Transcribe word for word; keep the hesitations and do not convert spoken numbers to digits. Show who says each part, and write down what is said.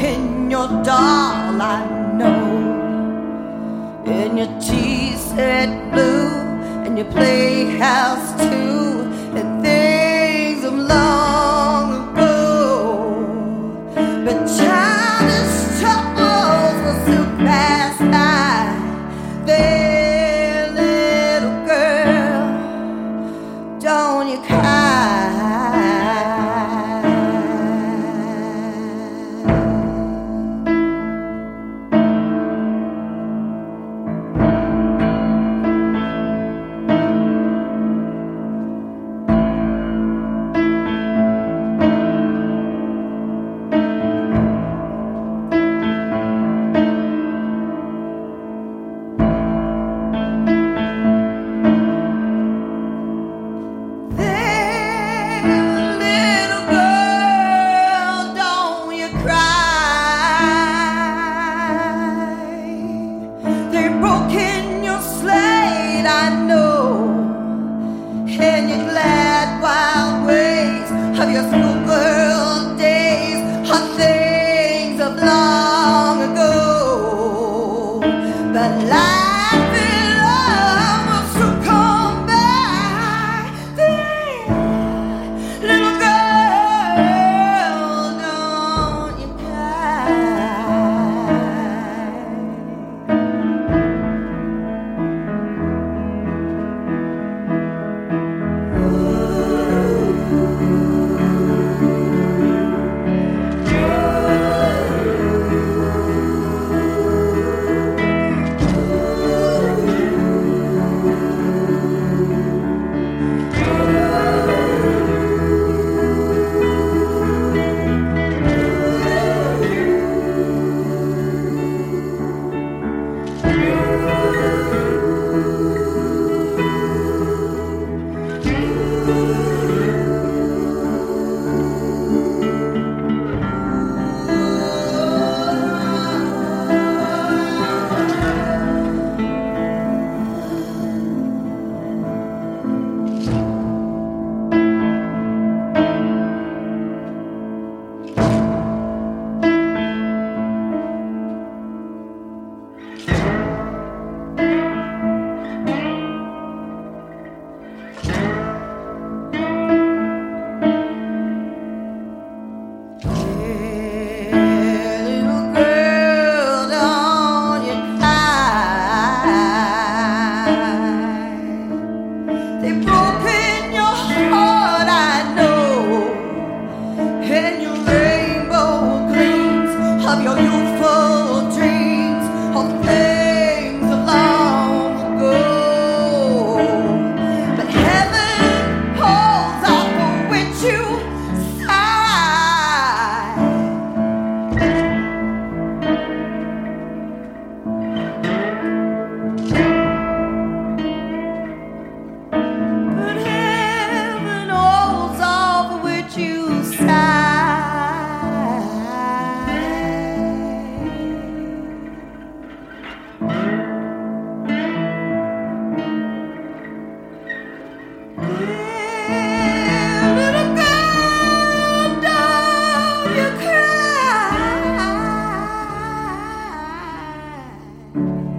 Speaker 1: broken your doll, I know. And your teeth said blue, and your playhouse too, and things of long ago. But childish troubles will soon pass by. There, little girl, don't you cry. Of your schoolgirl days are things of long ago, but life and love will soon come back. There, little girl, don't you of your youthful dreams of things of long ago. But heaven holds out for which you sigh. But heaven holds out for which you sigh. Cry.